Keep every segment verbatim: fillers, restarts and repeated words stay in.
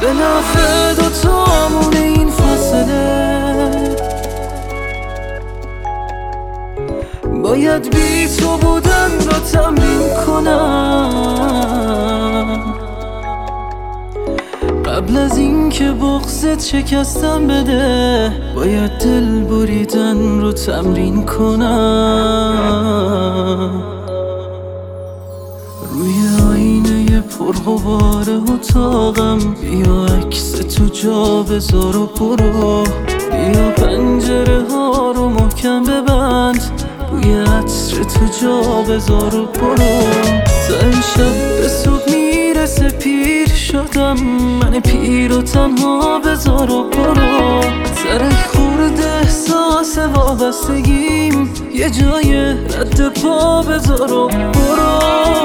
به نفع دوتامون این فاصله. باید بی تو بودن رو تمرین کنم قبل از این که بغضت شکستم بده. باید دل بریدن رو تمرین کنم. روی آینه پرغبار اتاقم بیا عکس تو جا بذار و برو. بیا پنجره ها رو محکم ببند، بوی عطر تو جا بذار و برو. تا امشب به صبح میرسه پیر شدم، من پیر و تنها بذار و برو. سرک خورده احساس وابستگیم، یه جای رد پا بذار و برو.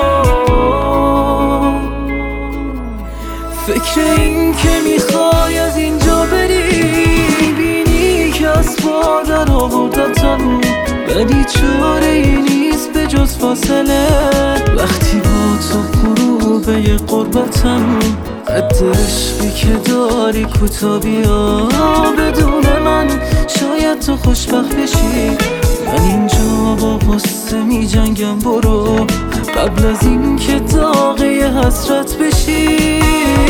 فکر این که میخوای از اینجا بری، بینی که از پا در آوردتم، ولی چاره ای نیست به جز فاصله. وقتی با تو غروبه قربتم، قد عشقی که داری کوتا بیا. بدون من شاید تو خوشبخت بشی، من اینجا با غصه می جنگم. برو قبل از این که داغه حسرت بشی.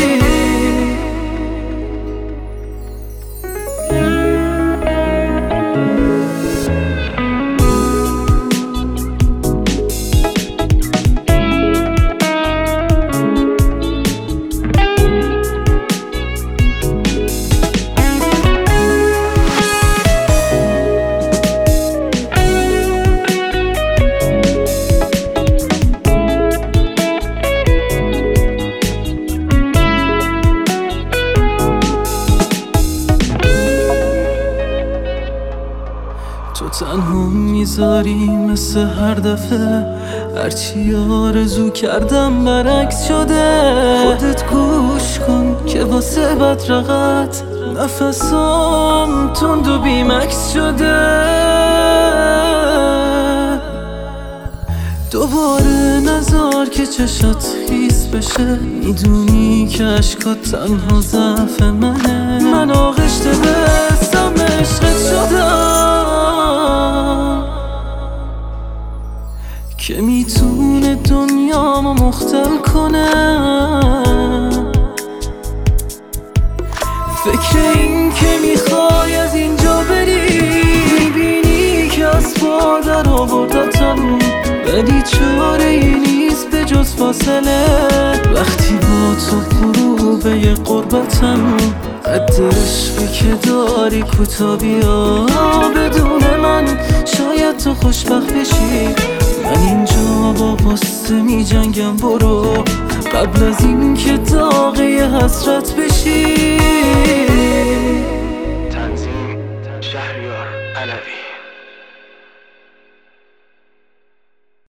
تو تنها میذاری مثل هر دفعه، هرچی آرزو کردم برعکس شده. خودت گوش کن که واسه بدرقت نفسام تند و بیمکس شده. دوباره نذار که چشات خیس بشه، میدونی که عشقات تنها ضعف منه. من آغشته به اسم عشقت شدم که میتونه دنیامو مختل کنه. فکر این که میخوای از اینجا بری، میبینی که از پا در آوردتم، ولی چاره ای نیست به جز فاصله. وقتی با تو غروبه قربتم، قد عشقی که داری کوتا بیا. بدون من شاید تو خوشبخت بشی، من اینجا با غصه می جنگم. برو قبل از این که داغه حسرت بشی.